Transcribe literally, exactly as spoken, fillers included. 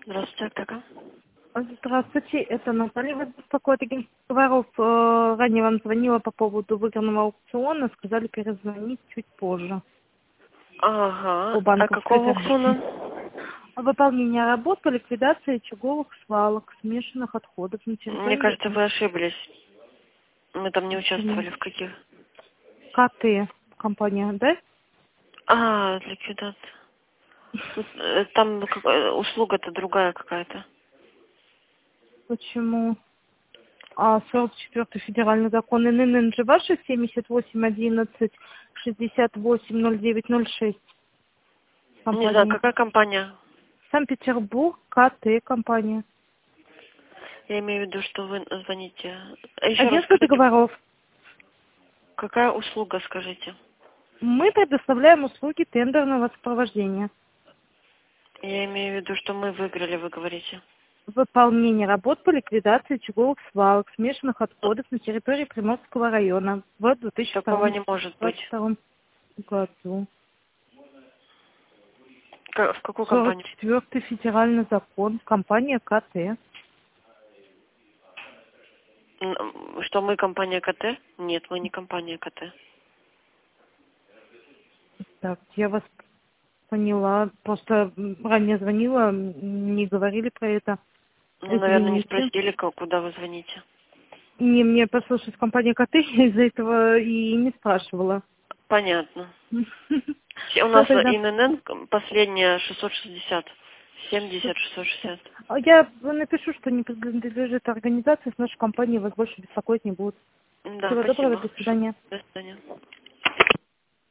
Здравствуйте, аптека. Здравствуйте, это Наталья вас беспокоит. Агентство товаров. Э, Ранее вам звонила по поводу выигранного аукциона. Сказали перезвонить чуть позже Ага. по А банковской какого зарплате. аукциона? Выполнение работ по ликвидации очаговых свалок, смешанных отходов на Мне территории кажется, вы ошиблись. Мы там не Почему? участвовали. В каких? КТ компания, да? А, ликвидация. Тут, э, Там как- э, услуга-то другая какая-то. Почему? А сорок четвёртый федеральный закон эн эн эн же ваша семьдесят восемь одиннадцать шестьдесят восемь ноль девять ноль шесть Не знаю, компания. какая компания? Санкт-Петербург, КТ компания. Я имею в виду, что вы звоните. А еще раз Агентство скажите, договоров. какая услуга, скажите? Мы предоставляем услуги тендерного сопровождения. Я имею в виду, что мы выиграли, вы говорите. Выполнение работ по ликвидации очаговых свалок, смешанных отходов на территории Приморского района в две тысячи Такого не может быть. двадцать втором году. Ка- В какую сорок компанию? четвёртый федеральный закон. Компания КТ. М, Что мы компания КТ? Нет, мы не компания КТ. Так, я вас поняла. Просто м, ранее звонила, м, не говорили про это. Ну, наверное, не Извините. спросили, ко- куда вы звоните. Не, мне послушать компания КТ, я из-за этого и не спрашивала. Понятно. Все- У Все нас тогда. ИНН последняя шестьсот шестьдесят. семьдесят шестьсот шестьдесят. А Я напишу, что не принадлежит организации, с нашей компанией вас больше беспокоить не будут. Да, Всего доброго, спасибо. до свидания. До свидания.